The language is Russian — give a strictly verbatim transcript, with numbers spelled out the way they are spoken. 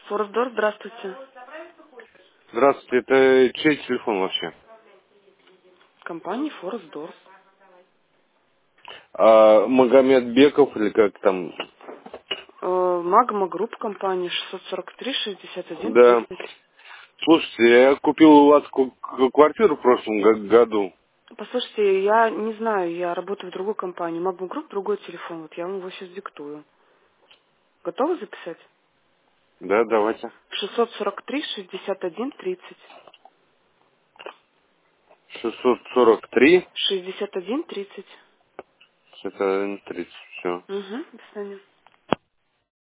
Форсдор, здравствуйте. Здравствуйте, это чей телефон вообще? Компания Форсдор. А, Магомед Беков или как там? Магма Групп компания шестьсот сорок три шестьдесят один Да. тридцать. Слушайте, я купил у вас ку- ку- квартиру в прошлом го- году. Послушайте, я не знаю, я работаю в другой компании. Магма Групп, другой телефон. Вот я вам его сейчас диктую. Готовы записать? Да, давайте. шестьсот сорок три шестьдесят один тридцать. шестьсот сорок три шестьдесят один тридцать. шестьдесят один тридцать. Все. Угу, до свидания.